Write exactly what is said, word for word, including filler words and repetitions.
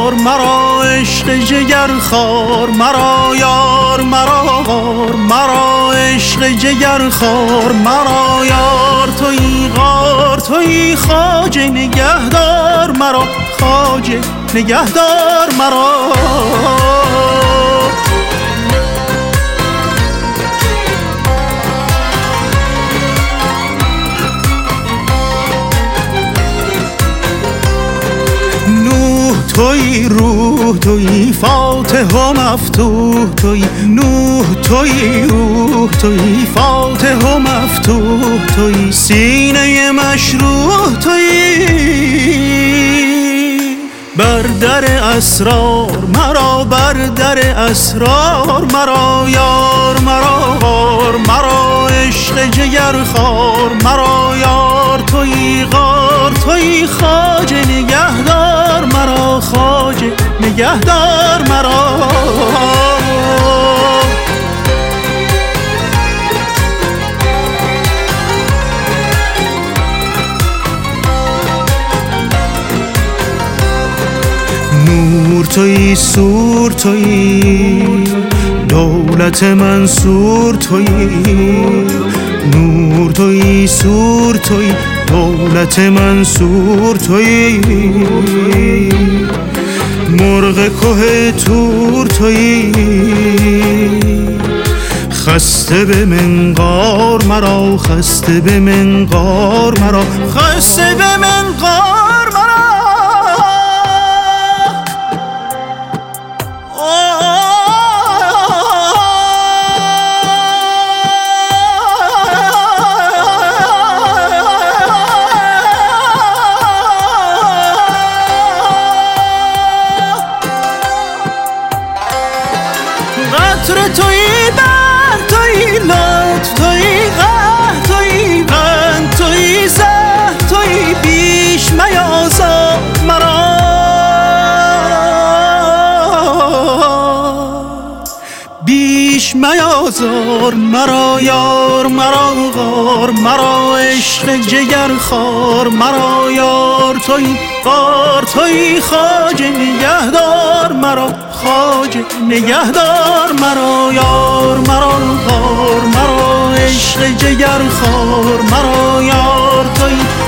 خار مرا، عشق جگر خار مرا یار مرا غار مرا، عشق جگر خار مرا یار. تویی غار تویی خواجه نگهدار مرا، خواجه نگهدار مرا. توی روح توی فاتح و مفتوح، توی نوح توی روح توی فاتح و مفتوح، توی سینه مشروح توی بر در اسرار مرا، بر در اسرار مرا یار مرا غار مرا، عشق جگر خار مرا یار. توی غار توی خواجه نگهدار مرا، خواجه نگهدار مرا. نور توی سور توی دولت منصور توی، نور توی سور توی دولت منصور توی، مرغ که تور توی خسته به منقار مرا، خسته به منقار مرا، خسته به منقار مرا. قطر توی بر توی لطف توی قهر توی بند توی زهر توی بیش میازار مرا، بیش میازار مرا یار مرا غار مرا، عشق جگر خار مرا یار. توی غار توی خواجه نگهدار مرا، خواجه نگهدار مرا یار مرا غار مرا، عشق جگر خار مرا یار. توی